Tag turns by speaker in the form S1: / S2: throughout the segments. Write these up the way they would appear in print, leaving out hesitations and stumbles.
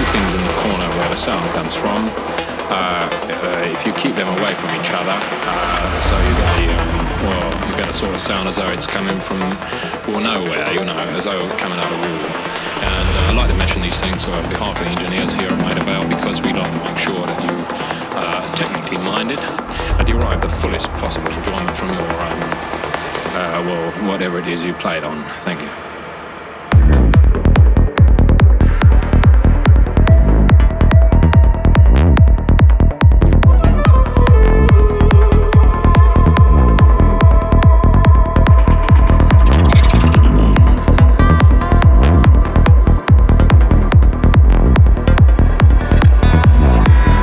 S1: things in the corner where the sound comes from. If you keep them away from each other, so you get a sort of sound as though it's coming from nowhere, as though it's coming out of the wall. And I like to mention these things on behalf of the engineers here at Maida Vale, because we like to make sure that you are technically minded and derive the fullest possible enjoyment from your whatever it is you played on. Thank you.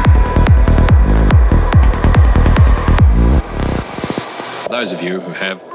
S1: Those of you who have